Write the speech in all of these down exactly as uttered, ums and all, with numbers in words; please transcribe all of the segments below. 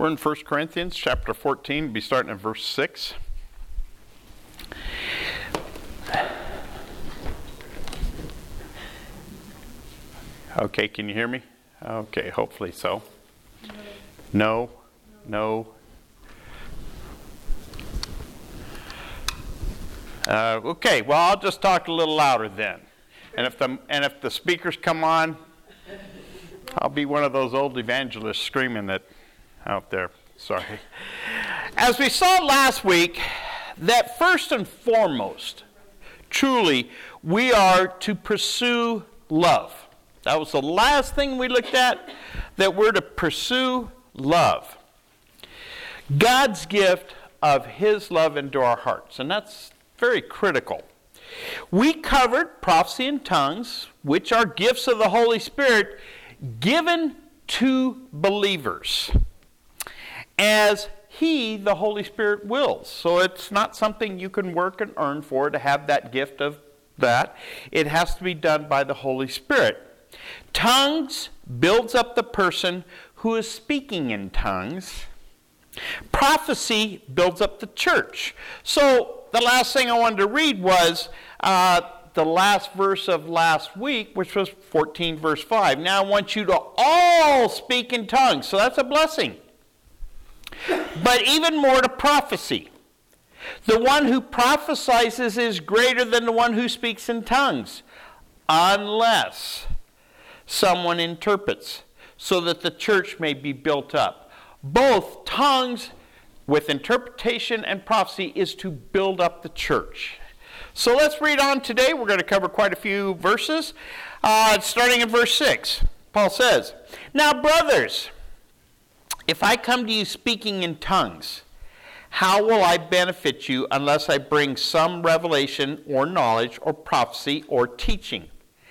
We're in First Corinthians chapter fourteen, we'll be starting at verse six. Okay, can you hear me? Okay, hopefully so. No, no. Uh, okay, well, I'll just talk a little louder then. And if the and if the speakers come on, I'll be one of those old evangelists screaming that out there. Sorry. As we saw last week, that first and foremost, truly, we are to pursue love. That was the last thing we looked at, that we're to pursue love. God's gift of His love into our hearts, and that's very critical. We covered prophecy and tongues, which are gifts of the Holy Spirit given to believers as He, the Holy Spirit, wills. So it's not something you can work and earn for to have that gift of that. It has to be done by the Holy Spirit. Tongues builds up the person who is speaking in tongues. Prophecy builds up the church. So the last thing I wanted to read was uh, the last verse of last week, which was fourteen verse five. Now I want you to all speak in tongues. So that's a blessing. But even more to prophecy. The one who prophesies is greater than the one who speaks in tongues, unless someone interprets, so that the church may be built up. Both tongues with interpretation and prophecy is to build up the church. So let's read on today. We're going to cover quite a few verses. Uh, starting in verse six, Paul says, "Now, brothers, if I come to you speaking in tongues, how will I benefit you unless I bring some revelation or knowledge or prophecy or teaching?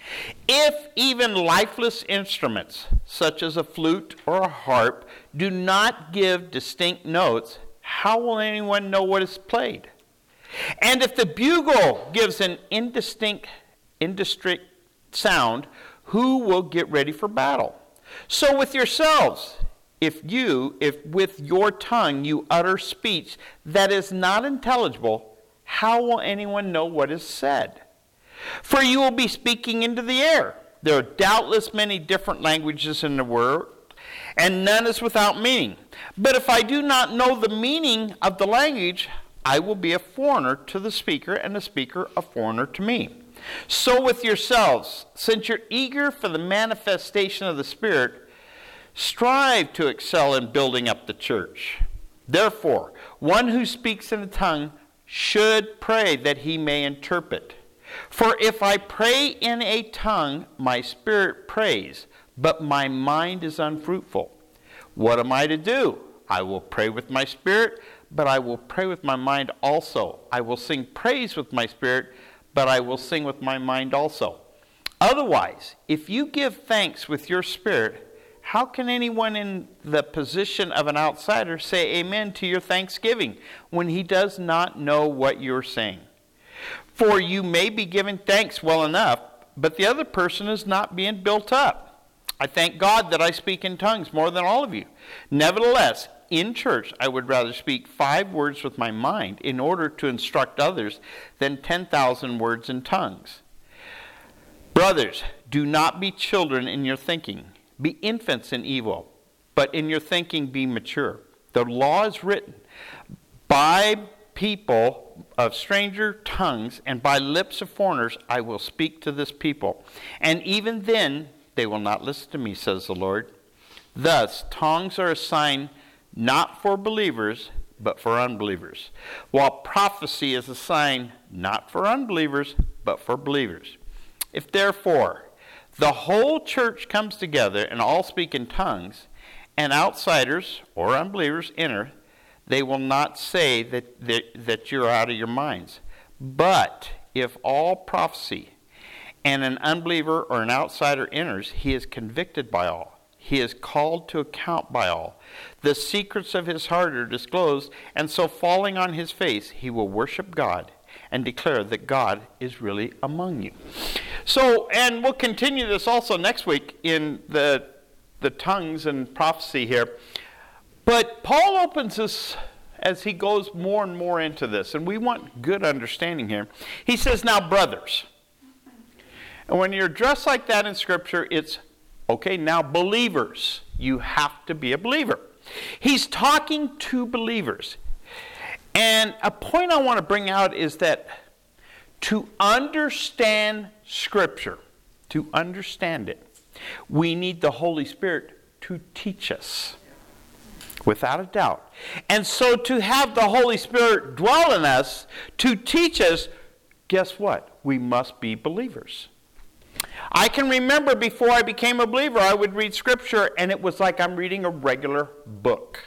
If even lifeless instruments, such as a flute or a harp, do not give distinct notes, how will anyone know what is played? And if the bugle gives an indistinct, indistinct sound, who will get ready for battle? So with yourselves, if you, if with your tongue you utter speech that is not intelligible, how will anyone know what is said? For you will be speaking into the air. There are doubtless many different languages in the world, and none is without meaning. But if I do not know the meaning of the language, I will be a foreigner to the speaker, and the speaker a foreigner to me. So with yourselves, since you're eager for the manifestation of the Spirit, strive to excel in building up the church. Therefore, one who speaks in a tongue should pray that he may interpret. For if I pray in a tongue, my spirit prays, but my mind is unfruitful. What am I to do? I will pray with my spirit, but I will pray with my mind also. I will sing praise with my spirit, but I will sing with my mind also. Otherwise, if you give thanks with your spirit, how can anyone in the position of an outsider say amen to your thanksgiving when he does not know what you're saying? For you may be giving thanks well enough, but the other person is not being built up. I thank God that I speak in tongues more than all of you. Nevertheless, in church I would rather speak five words with my mind in order to instruct others than ten thousand words in tongues. Brothers, do not be children in your thinking. Be infants in evil, but in your thinking be mature. The law is written, by people of stranger tongues and by lips of foreigners I will speak to this people. And even then they will not listen to me, says the Lord. Thus, tongues are a sign not for believers, but for unbelievers, while prophecy is a sign not for unbelievers, but for believers. If therefore the whole church comes together and all speak in tongues, and outsiders or unbelievers enter, they will not say that, that, that you're out of your minds. But if all prophecy and an unbeliever or an outsider enters, he is convicted by all. He is called to account by all. The secrets of his heart are disclosed, and so falling on his face, he will worship God and declare that God is really among you. So, and we'll continue this also next week in the, the tongues and prophecy here. But Paul opens this as he goes more and more into this, and we want good understanding here. He says, now brothers. And when you're dressed like that in Scripture, it's, okay, now believers. You have to be a believer. He's talking to believers. And a point I want to bring out is that to understand Scripture, to understand it, we need the Holy Spirit to teach us. Without a doubt. And so to have the Holy Spirit dwell in us, to teach us, guess what? We must be believers. I can remember before I became a believer, I would read Scripture and it was like I'm reading a regular book.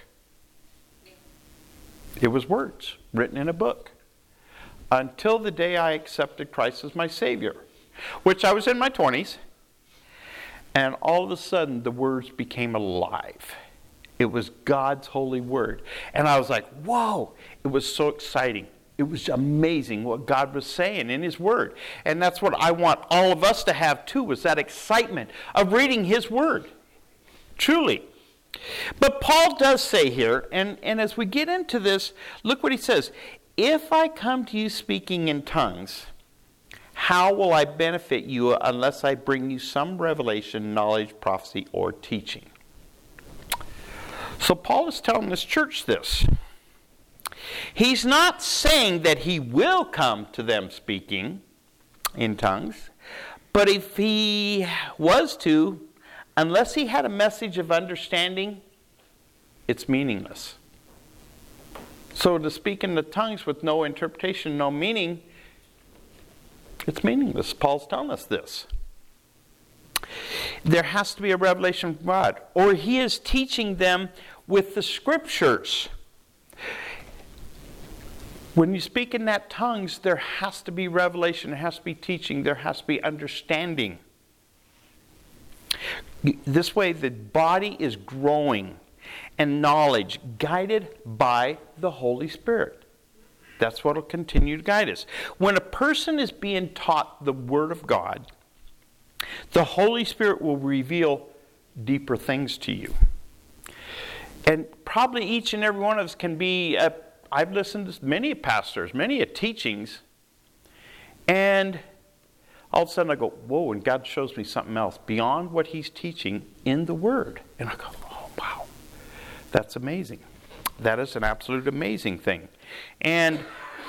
It was words written in a book. Until the day I accepted Christ as my Savior, which I was in my twenties. And all of a sudden the words became alive. It was God's holy word. And I was like, whoa, it was so exciting. It was amazing what God was saying in His word. And that's what I want all of us to have too, was that excitement of reading His word. Truly. But Paul does say here, and, and as we get into this, look what he says. If I come to you speaking in tongues, how will I benefit you unless I bring you some revelation, knowledge, prophecy, or teaching? So Paul is telling this church this. He's not saying that he will come to them speaking in tongues, but if he was to, unless he had a message of understanding, it's meaningless. So to speak in the tongues with no interpretation, no meaning, it's meaningless. Paul's telling us this. There has to be a revelation from God. Or he is teaching them with the Scriptures. When you speak in that tongues, there has to be revelation. There has to be teaching. There has to be understanding. This way the body is growing and knowledge guided by the Holy Spirit. That's what will continue to guide us. When a person is being taught the Word of God, the Holy Spirit will reveal deeper things to you. And probably each and every one of us can be, a, I've listened to many pastors, many teachings, and all of a sudden I go, whoa, and God shows me something else beyond what He's teaching in the Word. And I go, oh, wow, that's amazing. That is an absolute amazing thing. And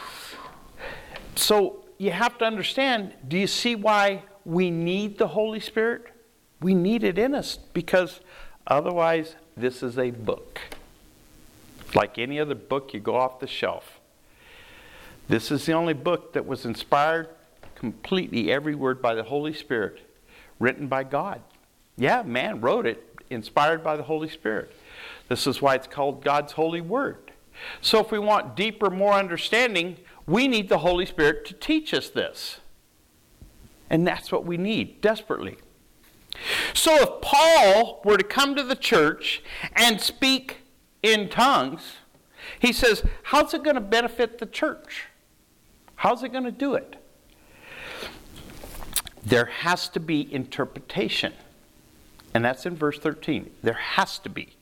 so you have to understand, do you see why we need the Holy Spirit? We need it in us because otherwise this is a book. Like any other book, you go off the shelf. This is the only book that was inspired completely, every word by the Holy Spirit, written by God. Yeah, man wrote it, inspired by the Holy Spirit. This is why it's called God's holy word. So if we want deeper, more understanding, we need the Holy Spirit to teach us this. And that's what we need, desperately. So if Paul were to come to the church and speak in tongues, he says, how's it going to benefit the church? How's it going to do it? There has to be interpretation. And that's in verse thirteen. There has to be.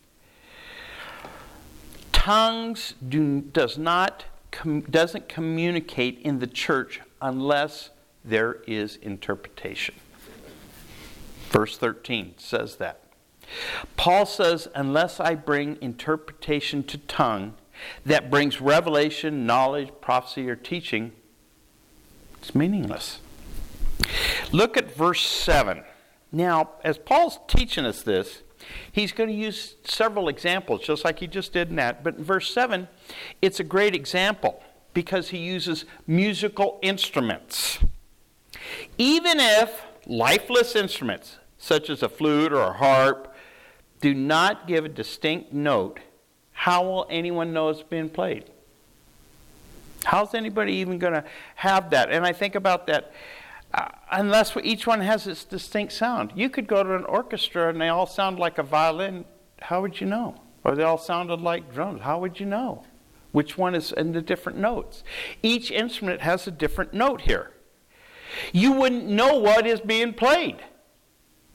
Tongues do, does not, com, doesn't communicate in the church unless there is interpretation. Verse thirteen says that. Paul says, unless I bring interpretation to tongue that brings revelation, knowledge, prophecy, or teaching, it's meaningless. Look at verse seven. Now, as Paul's teaching us this, he's going to use several examples, just like he just did in that. But in verse seven, it's a great example because he uses musical instruments. Even if lifeless instruments, such as a flute or a harp, do not give a distinct note, how will anyone know it's being played? How's anybody even going to have that? And I think about that. Uh, unless each one has its distinct sound. You could go to an orchestra and they all sound like a violin. How would you know? Or they all sounded like drums. How would you know? Which one is in the different notes? Each instrument has a different note here. You wouldn't know what is being played.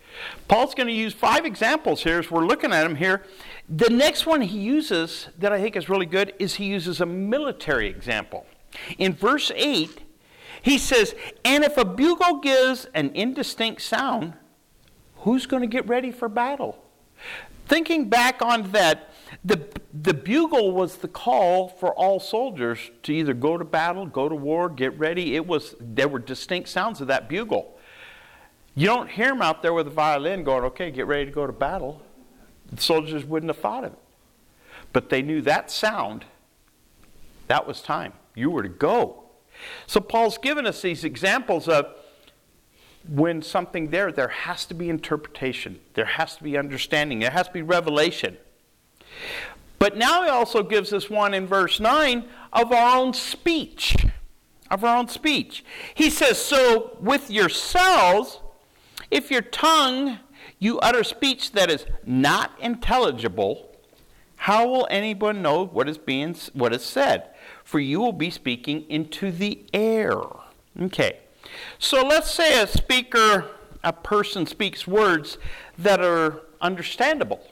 Paul's going to use five examples here as we're looking at them here. The next one he uses that I think is really good is he uses a military example. In verse eight, he says, and if a bugle gives an indistinct sound, who's going to get ready for battle? Thinking back on that, the, the bugle was the call for all soldiers to either go to battle, go to war, get ready. It was, there were distinct sounds of that bugle. You don't hear them out there with a violin going, okay, get ready to go to battle. The soldiers wouldn't have thought of it. But they knew that sound, that was time. You were to go. So Paul's given us these examples of when something there, there has to be interpretation. There has to be understanding. There has to be revelation. But now he also gives us one in verse nine of our own speech. Of our own speech. He says, so with yourselves, if your tongue you utter speech that is not intelligible, how will anyone know what is being what is said? For you will be speaking into the air. Okay. So let's say a speaker, a person speaks words that are understandable.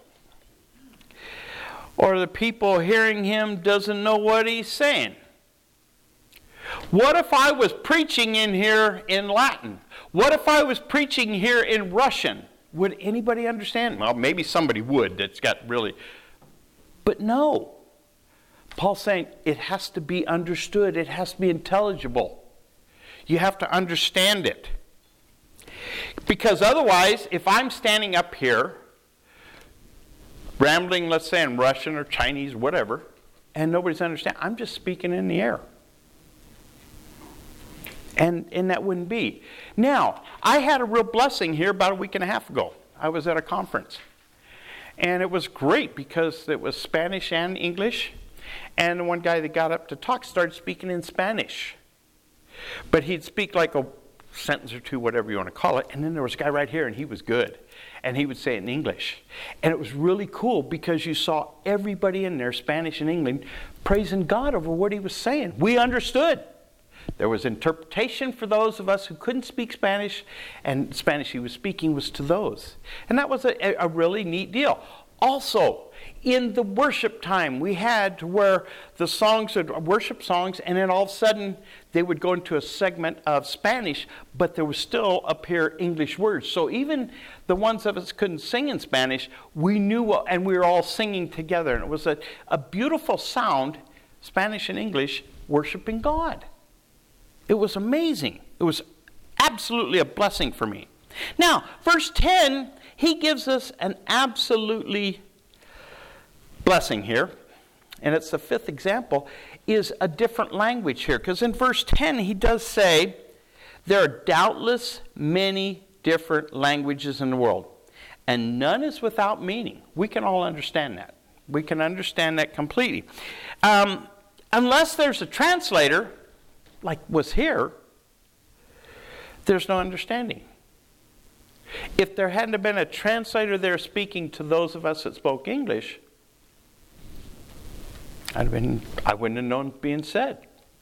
Or the people hearing him doesn't know what he's saying. What if I was preaching in here in Latin? What if I was preaching here in Russian? Would anybody understand? Well, maybe somebody would that's got really... But no. Paul's saying it has to be understood. It has to be intelligible. You have to understand it. Because otherwise, if I'm standing up here, rambling, let's say in Russian or Chinese, whatever, and nobody's understanding, I'm just speaking in the air. And, and that wouldn't be. Now, I had a real blessing here about a week and a half ago. I was at a conference. And it was great because it was Spanish and English. And the one guy that got up to talk started speaking in Spanish. But he'd speak like a sentence or two, whatever you want to call it. And then there was a guy right here, and he was good. And he would say it in English. And it was really cool because you saw everybody in there, Spanish and English, praising God over what he was saying. We understood. There was interpretation for those of us who couldn't speak Spanish, and Spanish he was speaking was to those. And that was a, a really neat deal. Also, in the worship time, we had to where the songs would worship songs, and then all of a sudden they would go into a segment of Spanish, but there was still up here English words. So even the ones of us couldn't sing in Spanish, we knew, and we were all singing together. And it was a, a beautiful sound, Spanish and English, worshiping God. It was amazing. It was absolutely a blessing for me. Now, verse ten, he gives us an absolutely blessing here. And it's the fifth example, is a different language here. Because in verse ten, he does say, there are doubtless many different languages in the world. And none is without meaning. We can all understand that. We can understand that completely. Um, unless there's a translator, like was here, there's no understanding. If there hadn't been a translator there speaking to those of us that spoke English, I'd have been, I wouldn't have known being said.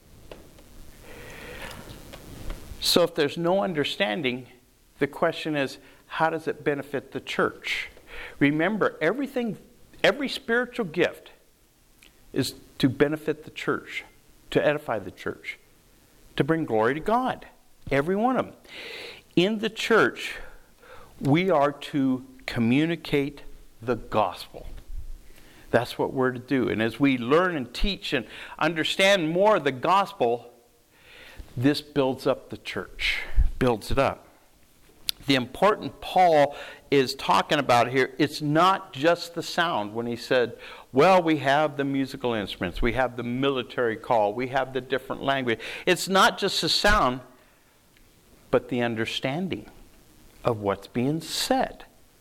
So if there's no understanding, the question is, how does it benefit the church? Remember, everything, every spiritual gift is to benefit the church, to edify the church, to bring glory to God. Every one of them. In the church, we are to communicate the gospel. That's what we're to do. And as we learn and teach and understand more of the gospel, this builds up the church, builds it up. The important Paul is talking about here, it's not just the sound when he said, well, we have the musical instruments, we have the military call, we have the different language. It's not just the sound, but the understanding of what's being said.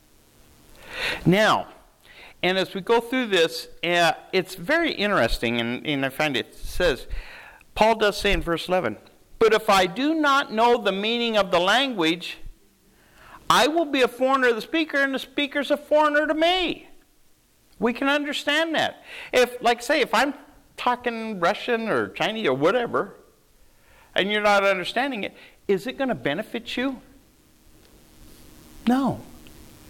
Now, and as we go through this, uh, it's very interesting, and, and I find it says, Paul does say in verse eleven, but if I do not know the meaning of the language, I will be a foreigner to the speaker, and the speaker's a foreigner to me. We can understand that. If, like say, if I'm talking Russian or Chinese or whatever, and you're not understanding it, is it going to benefit you? No.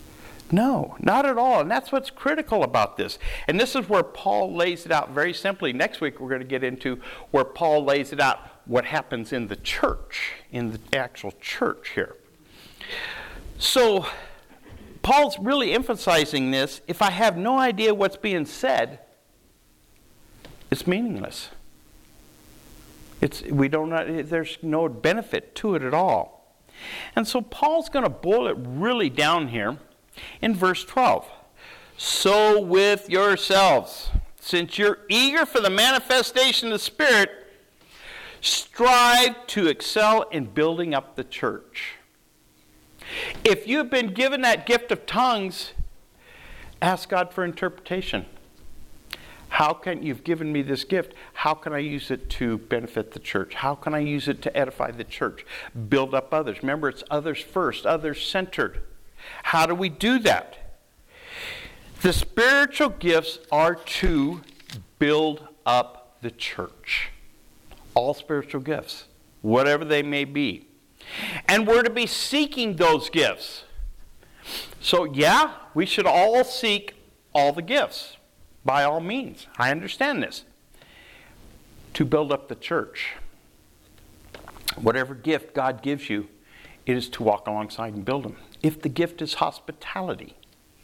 No, not at all. And that's what's critical about this. And this is where Paul lays it out very simply. Next week we're going to get into where Paul lays it out, what happens in the church, in the actual church here. So Paul's really emphasizing this. If I have no idea what's being said, it's meaningless. It's we don't there's no benefit to it at all. And so Paul's going to boil it really down here in verse twelve. So with yourselves, since you're eager for the manifestation of the Spirit, strive to excel in building up the church. If you've been given that gift of tongues, ask God for interpretation. How can, you've given me this gift, how can I use it to benefit the church? How can I use it to edify the church? Build up others. Remember, it's others first, others centered. How do we do that? The spiritual gifts are to build up the church. All spiritual gifts, whatever they may be. And we're to be seeking those gifts. So yeah, we should all seek all the gifts. By all means. I understand this. To build up the church. Whatever gift God gives you, it is to walk alongside and build them. If the gift is hospitality,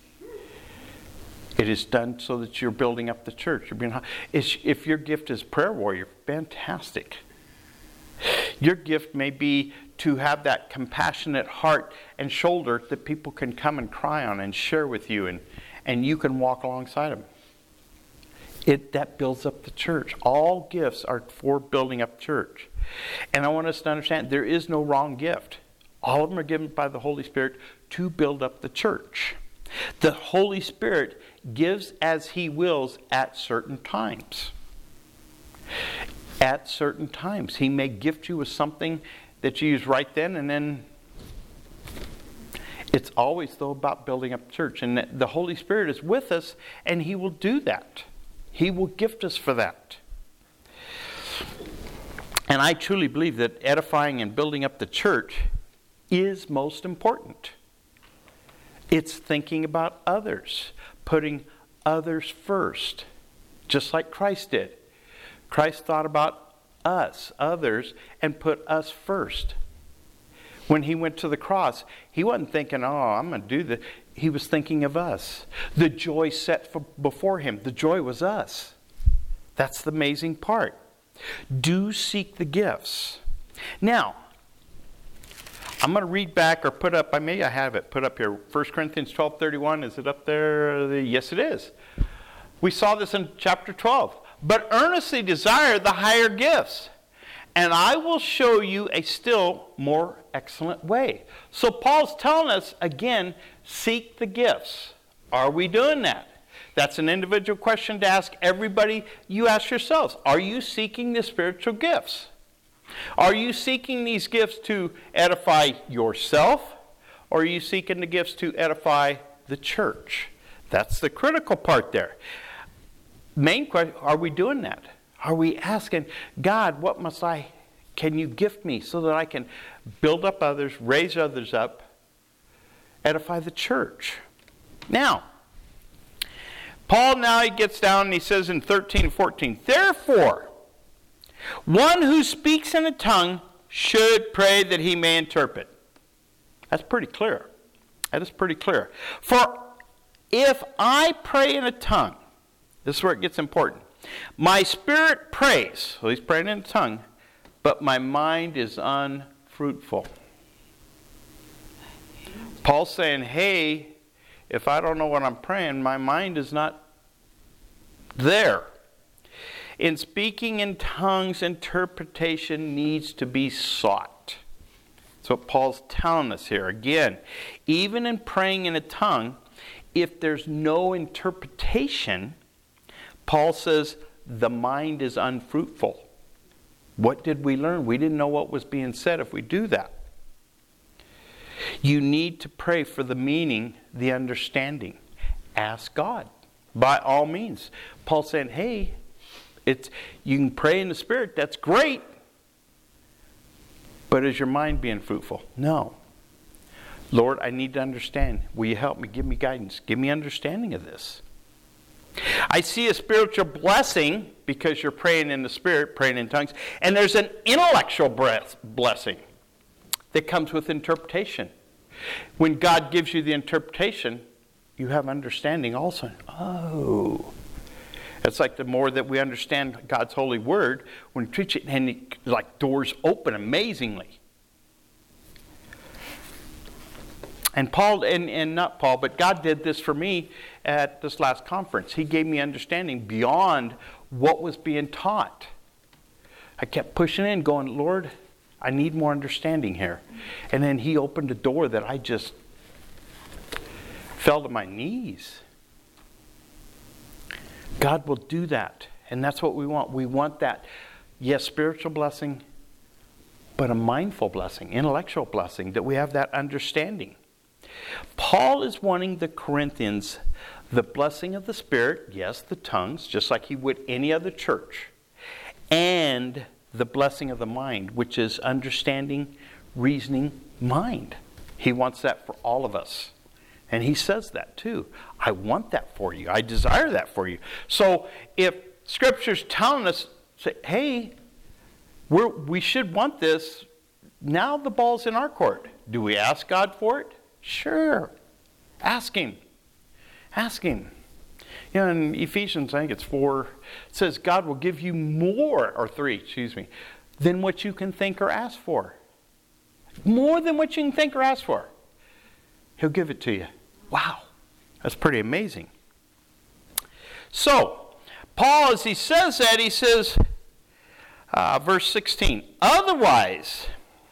it is done so that you're building up the church. You're being, if your gift is prayer warrior, fantastic. Your gift may be to have that compassionate heart and shoulder that people can come and cry on and share with you, and, and you can walk alongside them. It, that builds up the church. All gifts are for building up church. And I want us to understand there is no wrong gift. All of them are given by the Holy Spirit to build up the church. The Holy Spirit gives as He wills at certain times. At certain times. He may gift you with something that you use right then, and then it's always, though, about building up the church. And the Holy Spirit is with us, and He will do that. He will gift us for that. And I truly believe that edifying and building up the church is most important. It's thinking about others, putting others first, just like Christ did. Christ thought about us, others, and put us first. When He went to the cross, He wasn't thinking, oh, I'm going to do this. He was thinking of us. The joy set for, before Him, the joy was us. That's the amazing part. Do seek the gifts. Now, I'm going to read back or put up, I may I have it put up here. First Corinthians twelve thirty-one, is it up there? Yes, it is. We saw this in chapter twelve. But earnestly desire the higher gifts, and I will show you a still more excellent way. So Paul's telling us, again, seek the gifts. Are we doing that? That's an individual question to ask everybody. You ask yourselves, are you seeking the spiritual gifts? Are you seeking these gifts to edify yourself? Or are you seeking the gifts to edify the church? That's the critical part there. Main question, are we doing that? Are we asking, God, what must I, can you gift me so that I can build up others, raise others up, edify the church? Now, Paul now he gets down and he says in thirteen and fourteen, therefore, one who speaks in a tongue should pray that he may interpret. That's pretty clear. That is pretty clear. For if I pray in a tongue, this is where it gets important. My spirit prays, so he's praying in a tongue, but my mind is unfruitful. Paul's saying, hey, if I don't know what I'm praying, my mind is not there. In speaking in tongues, interpretation needs to be sought. That's what Paul's telling us here. Again, even in praying in a tongue, if there's no interpretation, Paul says the mind is unfruitful. What did we learn? We didn't know what was being said if we do that. You need to pray for the meaning, the understanding. Ask God. By all means. Paul's saying, hey, it's you can pray in the Spirit. That's great. But is your mind being fruitful? No. Lord, I need to understand. Will you help me? Give me guidance. Give me understanding of this. I see a spiritual blessing because you're praying in the Spirit, praying in tongues. And there's an intellectual blessing that comes with interpretation. When God gives you the interpretation, you have understanding also. Oh. It's like the more that we understand God's holy word, when we preach it, and it, like doors open amazingly. And Paul, and, and not Paul, but God did this for me at this last conference. He gave me understanding beyond what was being taught. I kept pushing in, going, Lord, I need more understanding here. And then He opened a door that I just fell to my knees. God will do that. And that's what we want. We want that, yes, spiritual blessing, but a mindful blessing, intellectual blessing, that we have that understanding. Paul is wanting the Corinthians the blessing of the Spirit, yes, the tongues, just like he would any other church, and the blessing of the mind, which is understanding, reasoning mind. He wants that for all of us. And he says that too. I want that for you. I desire that for you. So if Scripture's telling us, say, hey, we're, we should want this, now the ball's in our court. Do we ask God for it? Sure. Ask Him. Ask Him. You know, in Ephesians, I think it's four, it says God will give you more, or three, excuse me, than what you can think or ask for. More than what you can think or ask for. He'll give it to you. Wow. That's pretty amazing. So, Paul, as he says that, he says, uh, verse sixteen, otherwise,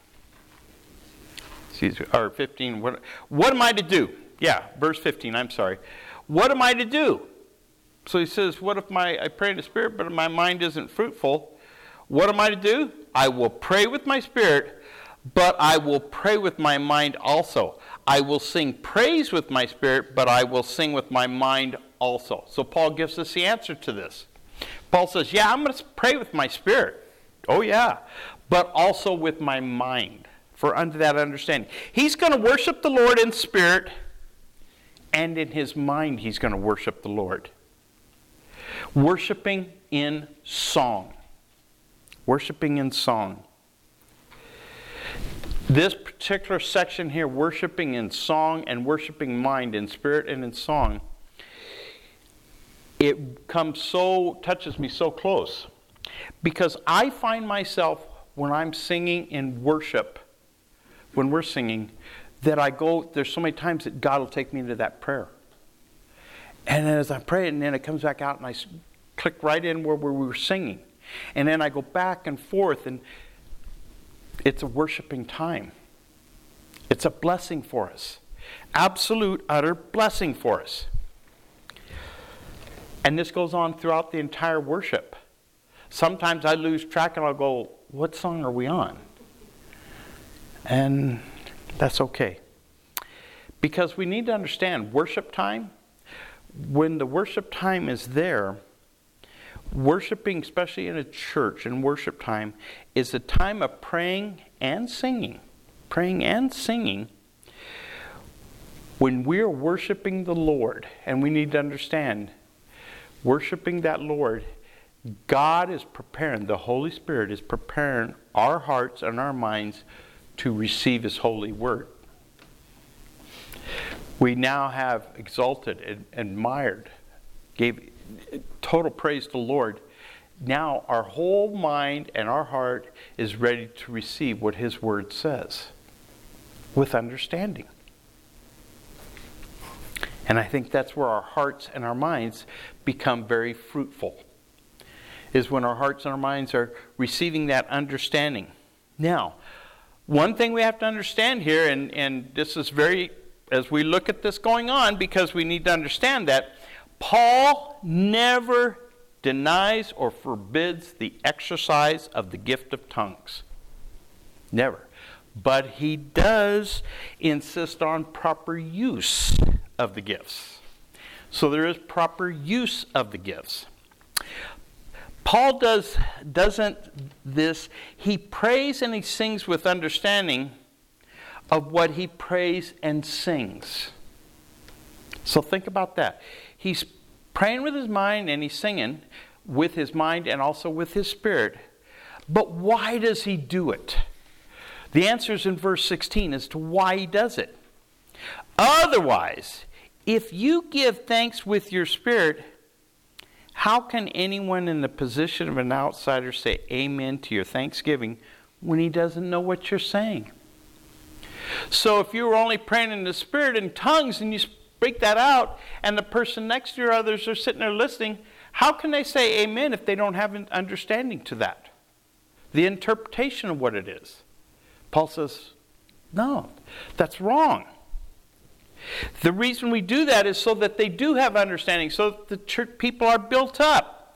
excuse me, or fifteen, what, what am I to do? Yeah, verse fifteen, I'm sorry. What am I to do? So he says, what if my I pray in the Spirit, but my mind isn't fruitful? What am I to do? I will pray with my spirit, but I will pray with my mind also. I will sing praise with my spirit, but I will sing with my mind also. So Paul gives us the answer to this. Paul says, yeah, I'm going to pray with my spirit. Oh yeah. But also with my mind, for unto that understanding. He's going to worship the Lord in spirit, and in his mind he's going to worship the Lord. Worshiping in song. Worshiping in song. This particular section here, worshiping in song and worshiping mind in spirit and in song, it comes so, touches me so close. Because I find myself, when I'm singing in worship, when we're singing, that I go, there's so many times that God will take me into that prayer. And then as I pray, and then it comes back out and I click right in where we were singing. And then I go back and forth, and it's a worshiping time. It's a blessing for us. Absolute, utter blessing for us. And this goes on throughout the entire worship. Sometimes I lose track and I'll go, what song are we on? And that's okay. Because we need to understand worship time, when the worship time is there, worshiping, especially in a church and worship time, is a time of praying and singing. Praying and singing. When we're worshiping the Lord, and we need to understand, worshiping that Lord, God is preparing, the Holy Spirit is preparing our hearts and our minds to receive His holy word. We now have exalted and admired, gave total praise to the Lord. Now our whole mind and our heart is ready to receive what His word says with understanding. And I think that's where our hearts and our minds become very fruitful, is when our hearts and our minds are receiving that understanding. Now, one thing we have to understand here, and, and this is very, as we look at this going on, because we need to understand that Paul never denies or forbids the exercise of the gift of tongues. Never. But he does insist on proper use of the gifts. So there is proper use of the gifts. Paul does, doesn't this, he prays and he sings with understanding of what he prays and sings. So think about that. He's praying with his mind and he's singing with his mind and also with his spirit. But why does he do it? The answer is in verse sixteen as to why he does it. Otherwise, if you give thanks with your spirit, how can anyone in the position of an outsider say amen to your thanksgiving when he doesn't know what you're saying? So if you were only praying in the spirit in tongues and you speak that out and the person next to you or others are sitting there listening, how can they say amen if they don't have an understanding to that? The interpretation of what it is. Paul says, no, that's wrong. The reason we do that is so that they do have understanding, so that the church people are built up.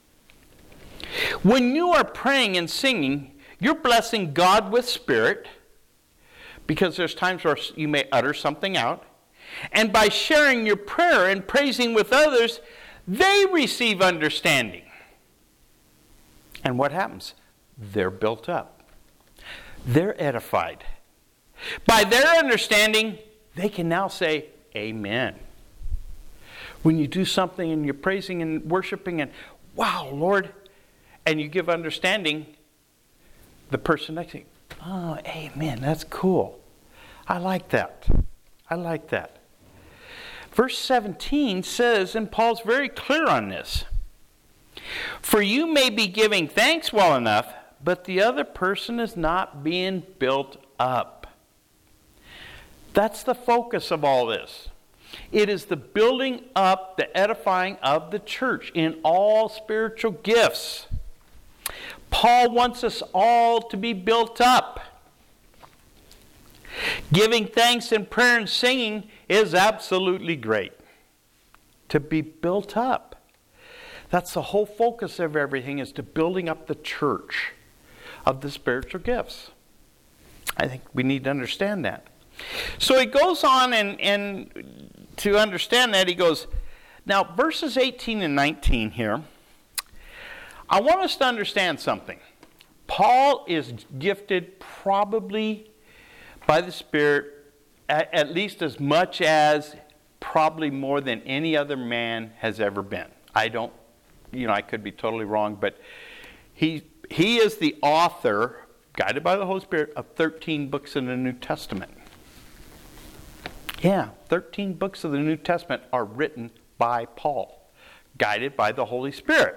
When you are praying and singing, you're blessing God with spirit, because there's times where you may utter something out. And by sharing your prayer and praising with others, they receive understanding. And what happens? They're built up. They're edified. By their understanding, they can now say, amen. When you do something and you're praising and worshiping and, wow, Lord, and you give understanding, the person next to you, oh, amen, that's cool. I like that. I like that. Verse seventeen says, and Paul's very clear on this, for you may be giving thanks well enough, but the other person is not being built up. That's the focus of all this. It is the building up, the edifying of the church in all spiritual gifts. Paul wants us all to be built up. Giving thanks in prayer and singing is absolutely great. To be built up. That's the whole focus of everything, is to building up the church of the spiritual gifts. I think we need to understand that. So he goes on, and, and to understand that, he goes, now verses eighteen and nineteen here, I want us to understand something. Paul is gifted probably by the Spirit at, at least as much as, probably more than any other man has ever been. I don't, you know, I could be totally wrong, but he he is the author, guided by the Holy Spirit, of thirteen books in the New Testament. Yeah, thirteen books of the New Testament are written by Paul, guided by the Holy Spirit,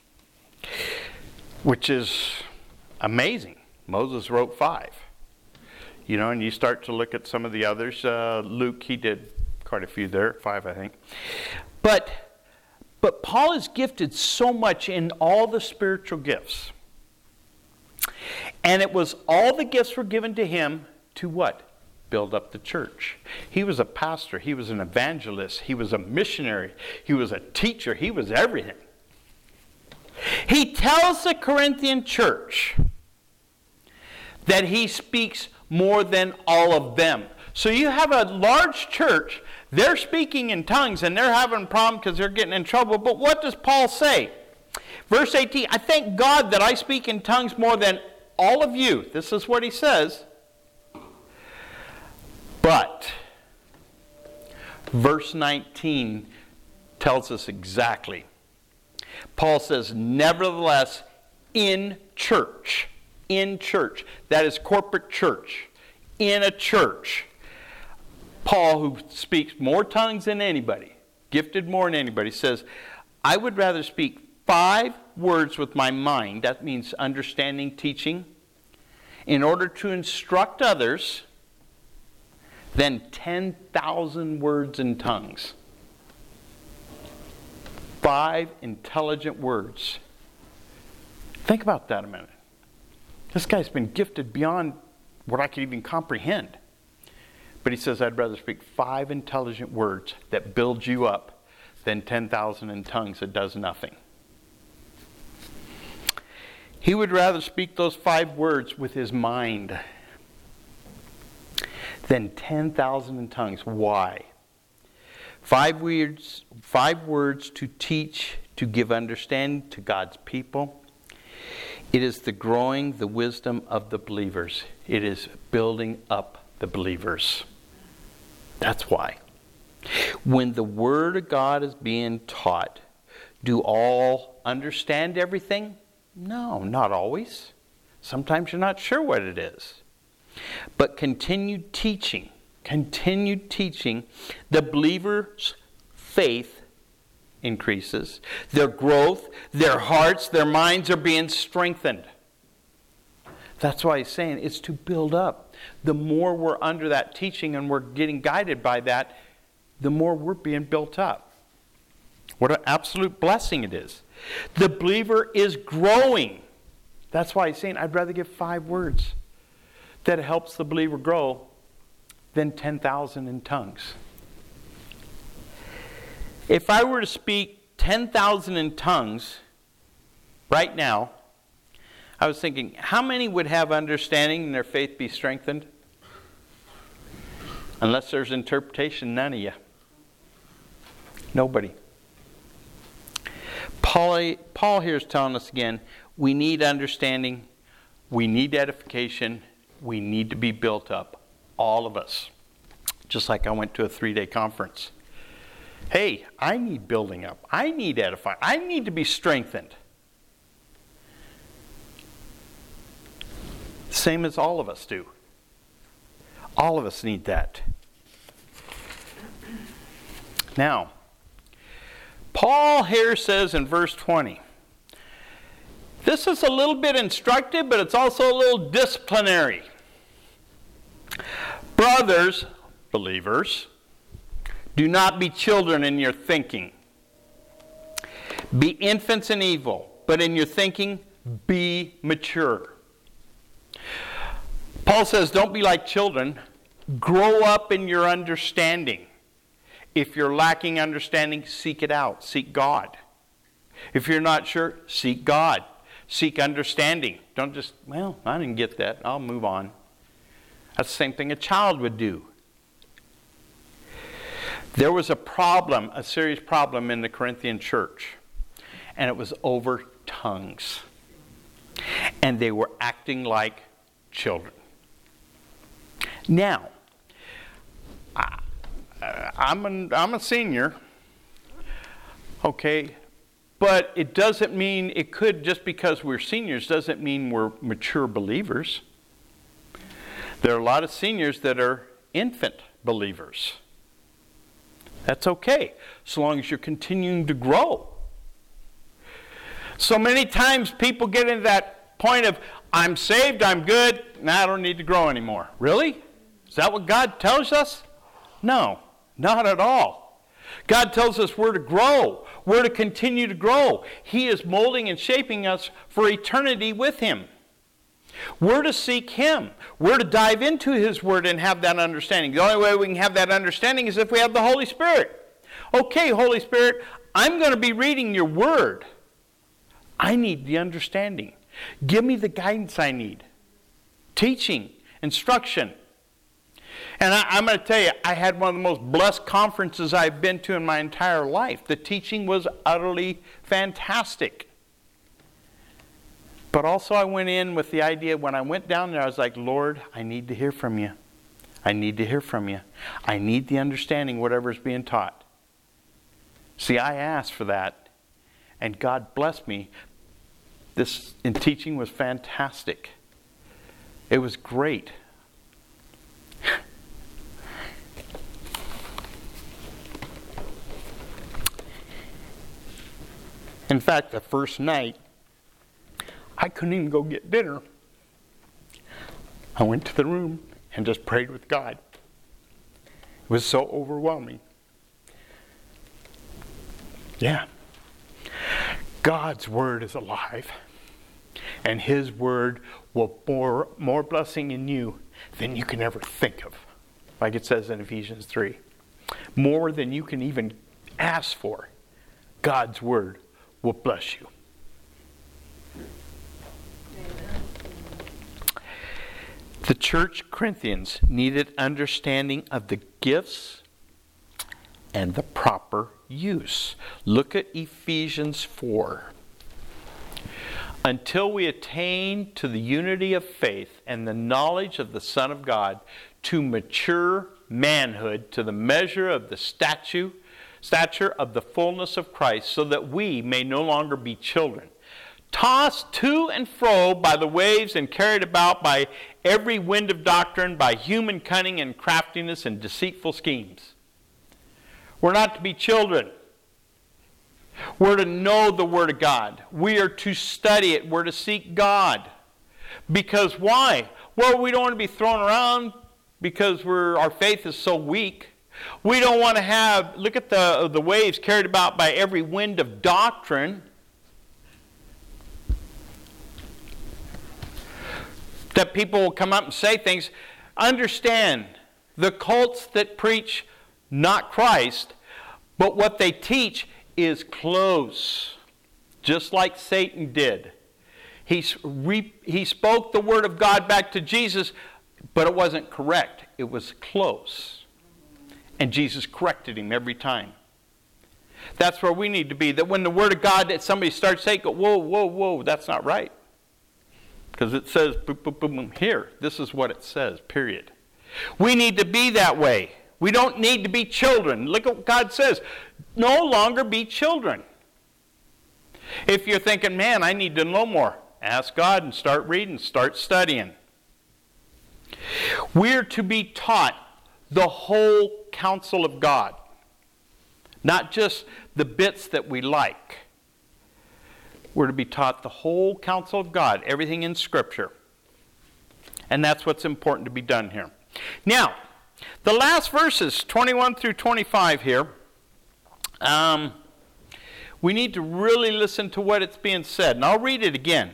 which is amazing. Moses wrote five. You know, and you start to look at some of the others. Uh, Luke, he did quite a few there, five, I think. But, but Paul is gifted so much in all the spiritual gifts. And it was all the gifts were given to him to what? Build up the church. He was a pastor. He was an evangelist. He was a missionary. He was a teacher. He was everything. He tells the Corinthian church that he speaks more than all of them. So you have a large church. They're speaking in tongues and they're having a problem because they're getting in trouble. But what does Paul say? Verse eighteen, I thank God that I speak in tongues more than all of you. This is what he says. But verse nineteen tells us exactly. Paul says, nevertheless, in church, in church, that is corporate church, in a church, Paul, who speaks more tongues than anybody, gifted more than anybody, says, I would rather speak five words with my mind, that means understanding, teaching, in order to instruct others, than ten thousand words in tongues. Five intelligent words. Think about that a minute. This guy's been gifted beyond what I could even comprehend. But he says, I'd rather speak five intelligent words that build you up than ten thousand in tongues that does nothing. He would rather speak those five words with his mind than ten thousand in tongues. Why? Five words, five words to teach, to give understanding to God's people. It is the growing the wisdom of the believers. It is building up the believers. That's why. When the Word of God is being taught, do all understand everything? No, not always. Sometimes you're not sure what it is. But continued teaching, continued teaching, the believer's faith increases. Their growth, their hearts, their minds are being strengthened. That's why he's saying it's to build up. The more we're under that teaching and we're getting guided by that, the more we're being built up. What an absolute blessing it is. The believer is growing. That's why he's saying, I'd rather give five words that helps the believer grow than ten thousand in tongues. If I were to speak ten thousand in tongues right now, I was thinking, how many would have understanding and their faith be strengthened? Unless there's interpretation, none of you. Nobody. Paul, Paul here is telling us again, we need understanding, we need edification, we need to be built up. All of us. Just like I went to a three-day conference. Hey, I need building up. I need edifying. I need to be strengthened. Same as all of us do. All of us need that. Now, Paul here says in verse twenty, this is a little bit instructive, but it's also a little disciplinary. Brothers, believers, do not be children in your thinking. Be infants in evil, but in your thinking, be mature. Paul says, don't be like children. Grow up in your understanding. If you're lacking understanding, seek it out. Seek God. If you're not sure, seek God. Seek understanding. Don't just, well, I didn't get that. I'll move on. That's the same thing a child would do. There was a problem, a serious problem in the Corinthian church. And it was over tongues. And they were acting like children. Now, I, I'm, an, I'm a senior, okay, but it doesn't mean, it could, just because we're seniors, doesn't mean we're mature believers. There are a lot of seniors that are infant believers. That's okay, so long as you're continuing to grow. So many times people get into that point of, I'm saved, I'm good, now I don't need to grow anymore. Really? Is that what God tells us? No, not at all. God tells us we're to grow. We're to continue to grow. He is molding and shaping us for eternity with Him. We're to seek Him. We're to dive into His Word and have that understanding. The only way we can have that understanding is if we have the Holy Spirit. Okay, Holy Spirit, I'm going to be reading your Word. I need the understanding. Give me the guidance I need. Teaching, instruction. And I, I'm going to tell you, I had one of the most blessed conferences I've been to in my entire life. The teaching was utterly fantastic. But also I went in with the idea, when I went down there, I was like, Lord, I need to hear from you. I need to hear from you. I need the understanding whatever is being taught. See, I asked for that, and God blessed me. This in teaching was fantastic. It was great. In fact, the first night, I couldn't even go get dinner. I went to the room and just prayed with God. It was so overwhelming. Yeah. God's Word is alive. And His Word will pour more blessing in you than you can ever think of. Like it says in Ephesians three. More than you can even ask for. God's Word will bless you. The church Corinthians needed understanding of the gifts and the proper use. Look at Ephesians four. Until we attain to the unity of faith and the knowledge of the Son of God, to mature manhood, to the measure of the statue, stature of the fullness of Christ, so that we may no longer be children, tossed to and fro by the waves and carried about by every wind of doctrine, by human cunning and craftiness and deceitful schemes. We're not to be children. We're to know the Word of God. We are to study it. We're to seek God. Because why? Well, we don't want to be thrown around because we're, our faith is so weak. We don't want to have, look at the, the waves carried about by every wind of doctrine. That people will come up and say things. Understand, the cults that preach not Christ, but what they teach is close. Just like Satan did. He, re, he spoke the Word of God back to Jesus, but it wasn't correct. It was close. And Jesus corrected him every time. That's where we need to be. That when the Word of God, that somebody starts saying, go, whoa, whoa, whoa, that's not right. Because it says, boom, boom, boom, boom, here. This is what it says, period. We need to be that way. We don't need to be children. Look at what God says. No longer be children. If you're thinking, man, I need to know more, ask God and start reading, start studying. We're to be taught the whole counsel of God. Not just the bits that we like. We're to be taught the whole counsel of God, everything in Scripture. And that's what's important to be done here. Now, the last verses, twenty-one through twenty-five here, um, we need to really listen to what it's being said. And I'll read it again.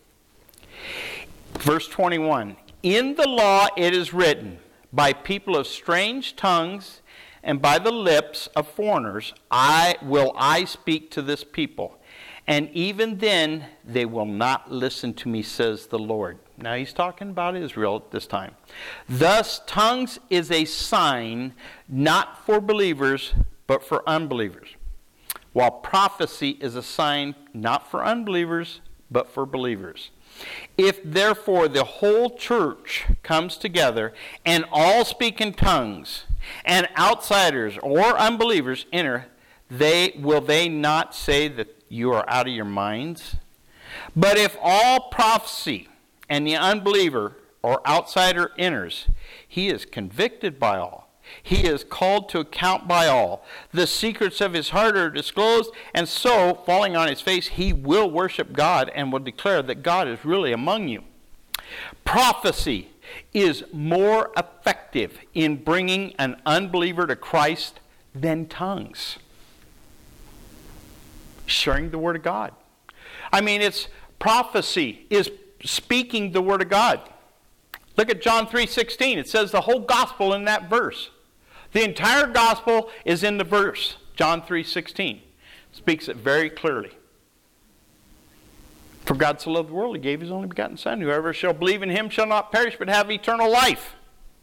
Verse twenty-one. In the law it is written, by people of strange tongues and by the lips of foreigners, I will I speak to this people. And even then they will not listen to me, says the Lord. Now he's talking about Israel at this time. Thus tongues is a sign not for believers, but for unbelievers. While prophecy is a sign not for unbelievers, but for believers. If therefore the whole church comes together and all speak in tongues, and outsiders or unbelievers enter, they will they not say that you are out of your minds? But if all prophecy and the unbeliever or outsider enters, he is convicted by all. He is called to account by all. The secrets of his heart are disclosed, and so, falling on his face, he will worship God and will declare that God is really among you. Prophecy is more effective in bringing an unbeliever to Christ than tongues. Sharing the Word of God. I mean, it's prophecy is speaking the Word of God. Look at John three sixteen. It says the whole gospel in that verse. The entire gospel is in the verse, John three sixteen. Speaks it very clearly. For God so loved the world, he gave his only begotten Son. Whoever shall believe in him shall not perish, but have eternal life.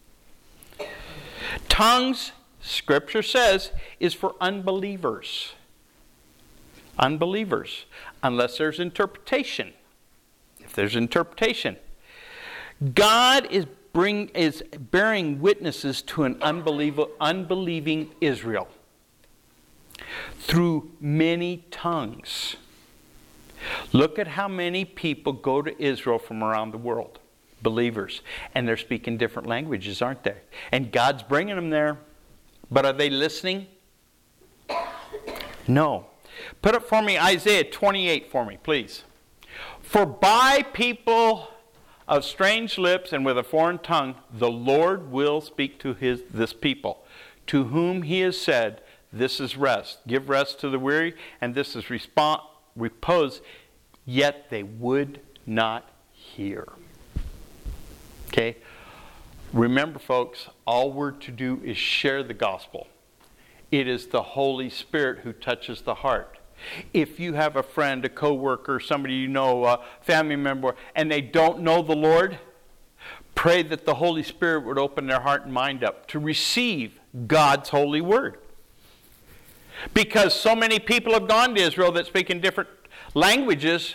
Tongues, Scripture says, is for unbelievers. Unbelievers. Unless there's interpretation. If there's interpretation. God is bring is bearing witnesses to an unbelieving Israel. Through many tongues. Look at how many people go to Israel from around the world. Believers. And they're speaking different languages, aren't they? And God's bringing them there. But are they listening? No. Put up for me Isaiah twenty-eight for me, please. For by people of strange lips and with a foreign tongue, the Lord will speak to his this people, to whom he has said, this is rest. Give rest to the weary, and this is response. repose, yet they would not hear. Okay? Remember, folks, all we're to do is share the gospel. It is the Holy Spirit who touches the heart. If you have a friend, a co-worker, somebody you know, a family member, and they don't know the Lord, pray that the Holy Spirit would open their heart and mind up to receive God's holy word. Because so many people have gone to Israel that speak in different languages,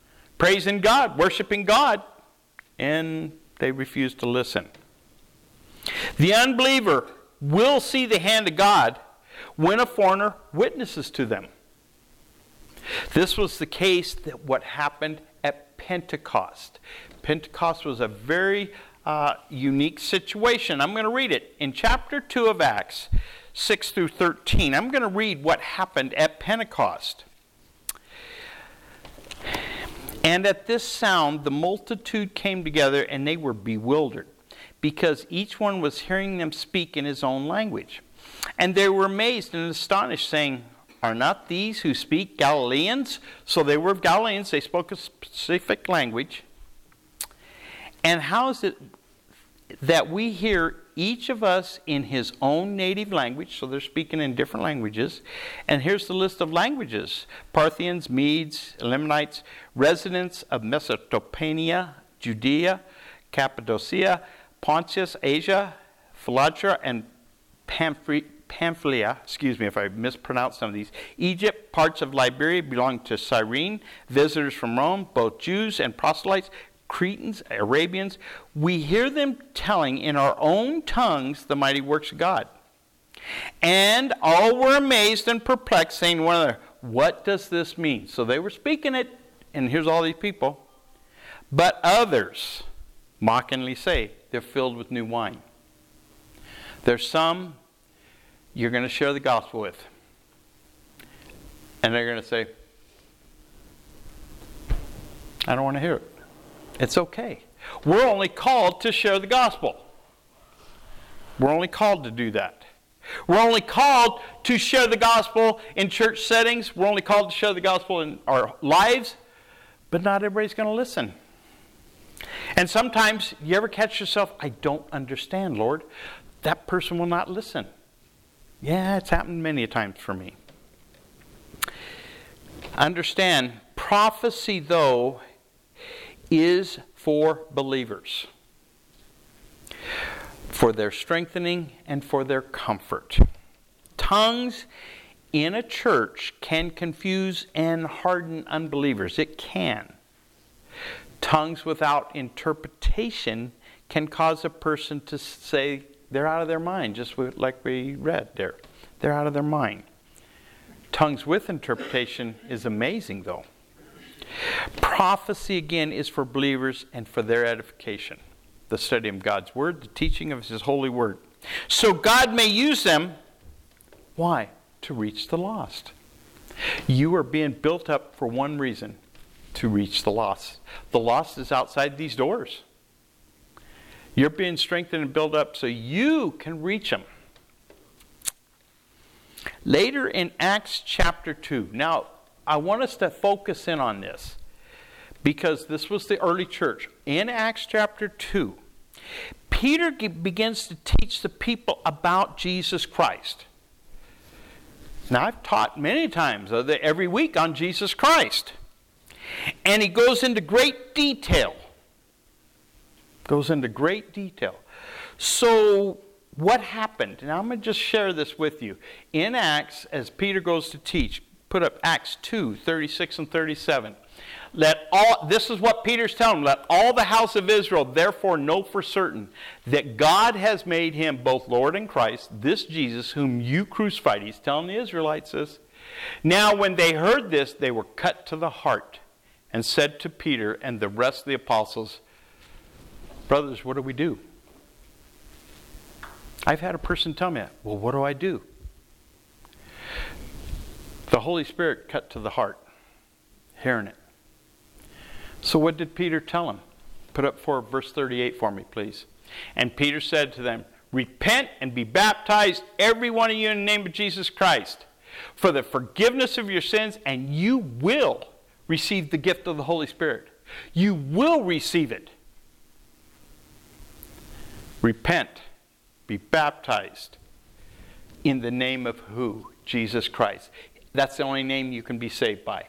praising God, worshiping God, and they refuse to listen. The unbeliever will see the hand of God when a foreigner witnesses to them. This was the case that what happened at Pentecost. Pentecost was a very uh, unique situation. I'm going to read it in chapter two of Acts, six through thirteen. I'm going to read what happened at Pentecost. And at this sound, the multitude came together, and they were bewildered, because each one was hearing them speak in his own language. And they were amazed and astonished, saying, "Are not these who speak Galileans?" So they were Galileans. They spoke a specific language. And how is it that we hear each of us in his own native language? So they're speaking in different languages. And here's the list of languages: Parthians, Medes, Elamites, residents of Mesopotamia, Judea, Cappadocia, Pontus, Asia, Phrygia, and Pamphylia. Pamphylia, excuse me if I mispronounced some of these, Egypt, parts of Liberia belonging to Cyrene, visitors from Rome, both Jews and proselytes, Cretans, Arabians. We hear them telling in our own tongues the mighty works of God. And all were amazed and perplexed, saying to one another, "What does this mean?" So they were speaking it, and here's all these people. But others mockingly say, they're filled with new wine. There's some you're going to share the gospel with. And they're going to say, "I don't want to hear it." It's okay. We're only called to share the gospel. We're only called to do that. We're only called to share the gospel in church settings. We're only called to share the gospel in our lives. But not everybody's going to listen. And sometimes, you ever catch yourself, "I don't understand, Lord." That person will not listen. Yeah, it's happened many times for me. Understand, prophecy, though, is for believers, for their strengthening and for their comfort. Tongues in a church can confuse and harden unbelievers. It can. Tongues without interpretation can cause a person to say they're out of their mind, just like we read there. They're out of their mind. Tongues with interpretation is amazing, though. Prophecy, again, is for believers and for their edification. The study of God's Word, the teaching of His holy Word. So God may use them. Why? To reach the lost. You are being built up for one reason: to reach the lost. The lost is outside these doors. You're being strengthened and built up so you can reach them. Later in Acts chapter two. Now, I want us to focus in on this, because this was the early church. In Acts chapter two, Peter begins to teach the people about Jesus Christ. Now, I've taught many times, every week, on Jesus Christ. And he goes into great detail. Goes into great detail. So, what happened? And I'm going to just share this with you. In Acts, as Peter goes to teach, put up Acts two, thirty-six and thirty-seven. Let all, this is what Peter's telling them. Let all the house of Israel therefore know for certain that God has made him both Lord and Christ, this Jesus whom you crucified. He's telling the Israelites this. Now when they heard this, they were cut to the heart and said to Peter and the rest of the apostles, "Brothers, what do we do?" I've had a person tell me, "Well, what do I do?" The Holy Spirit cut to the heart, hearing it. So what did Peter tell them? Put up for verse thirty-eight for me, please. And Peter said to them, "Repent and be baptized, every one of you, in the name of Jesus Christ, for the forgiveness of your sins, and you will receive the gift of the Holy Spirit." You will receive it. Repent, be baptized in the name of who? Jesus Christ. That's the only name you can be saved by.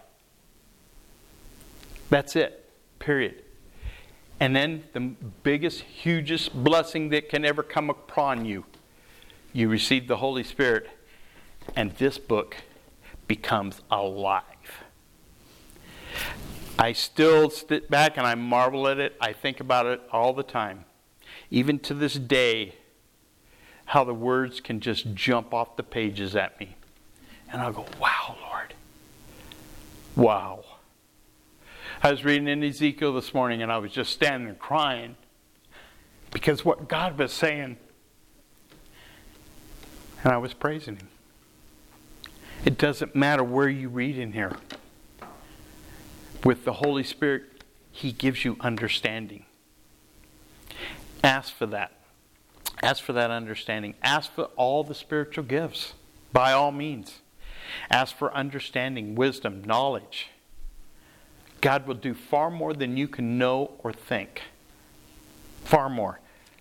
That's it. Period. And then the biggest, hugest blessing that can ever come upon you. You receive the Holy Spirit, and this book becomes alive. I still sit back and I marvel at it. I think about it all the time. Even to this day, how the words can just jump off the pages at me. And I'll go, wow, Lord. Wow. I was reading in Ezekiel this morning and I was just standing there crying because what God was saying, and I was praising Him. It doesn't matter where you read in here. With the Holy Spirit, He gives you understanding. Ask for that. Ask for that understanding. Ask for all the spiritual gifts, by all means. Ask for understanding, wisdom, knowledge. God will do far more than you can know or think. Far more.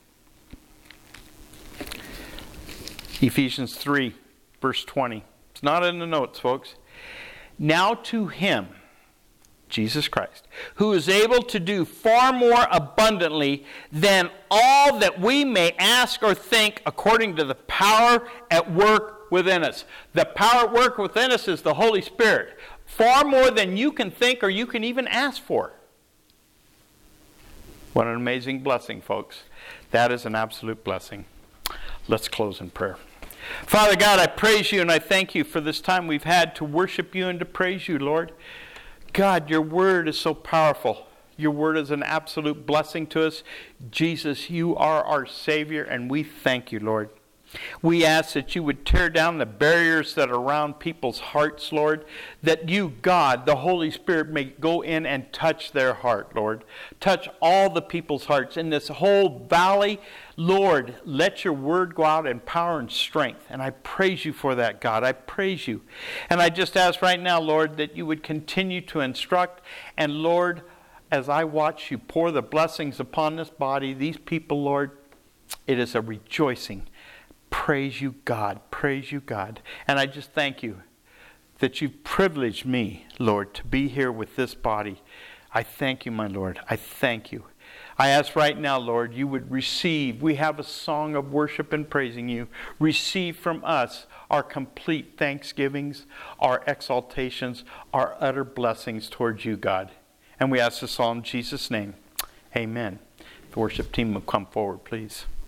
Ephesians three, verse twenty. It's not in the notes, folks. Now to Him, Jesus Christ, who is able to do far more abundantly than all that we may ask or think, according to the power at work within us. The power at work within us is the Holy Spirit. Far more than you can think or you can even ask for. What an amazing blessing, folks. That is an absolute blessing. Let's close in prayer. Father God, I praise You and I thank You for this time we've had to worship You and to praise You, Lord. God, Your word is so powerful. Your word is an absolute blessing to us. Jesus, You are our Savior, and we thank You, Lord. We ask that You would tear down the barriers that are around people's hearts, Lord. That You, God, the Holy Spirit, may go in and touch their heart, Lord. Touch all the people's hearts in this whole valley. Lord, let Your word go out in power and strength. And I praise You for that, God. I praise You. And I just ask right now, Lord, that You would continue to instruct. And Lord, as I watch You pour the blessings upon this body, these people, Lord, it is a rejoicing. Praise You, God. Praise You, God. And I just thank You that You've privileged me, Lord, to be here with this body. I thank You, my Lord. I thank You. I ask right now, Lord, You would receive. We have a song of worship and praising You. Receive from us our complete thanksgivings, our exaltations, our utter blessings towards You, God. And we ask this all in Jesus' name. Amen. The worship team will come forward, please.